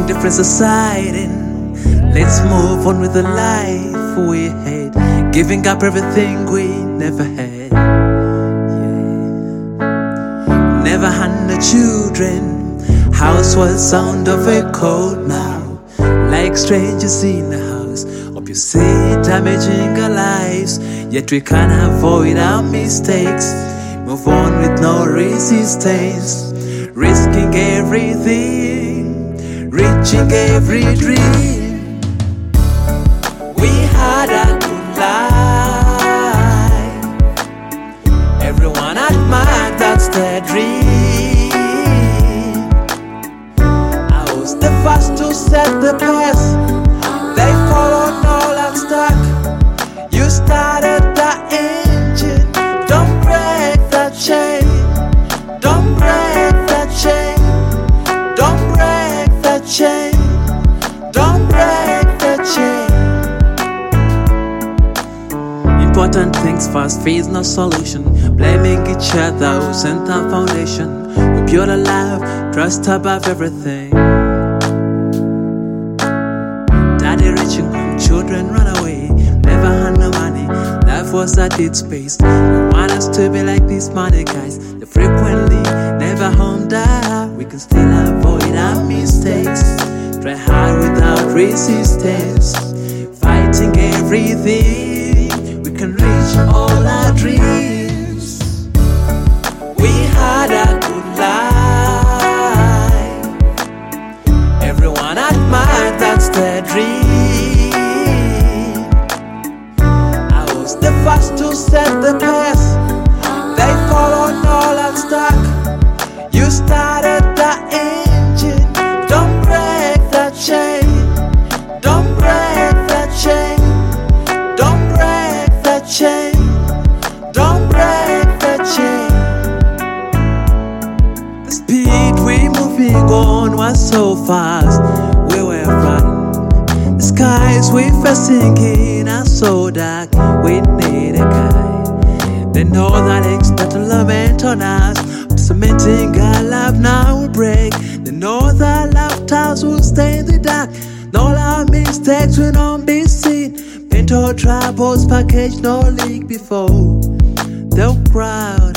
Putting difference aside and let's move on with the life we had. Giving up everything we never had. Never had no children. House was sound of a cold now. Like strangers in the house. Hope you see damaging our lives. Yet we can't avoid our mistakes. Move on with no resistance. Risking everything. Reaching every dream. We had a good life. Everyone admired that's their dream. I was the first to set the pace. They followed all and stuck. You started the engine. Don't break the chain. Don't break the chain. Don't break the chain. Don't break the chain. Important things first, fees no solution. Blaming each other who sent our foundation. We build a life, trust above everything. Daddy reaching home, children run away. Never had no money, life was at its space. They want us to be like these money guys. They frequently never home die. We can still avoid our mistakes. Try hard without resistance. Fighting everything. We can reach all our dreams. We had a good life. Everyone admired that's their dream. I was the first to set the pace. They followed all and stuck. You started the engine. Don't break the chain. Don't break the chain. Don't break the chain. Don't break the chain. The speed we moving on was so fast. We were running. The skies we facing in are so dark. We need a guide. They know that expect to lament on us. Cementing our love now will break. They know that love towers will stay in the dark. All our mistakes will not be seen. Paint all troubles, package no leak before. They'll crowd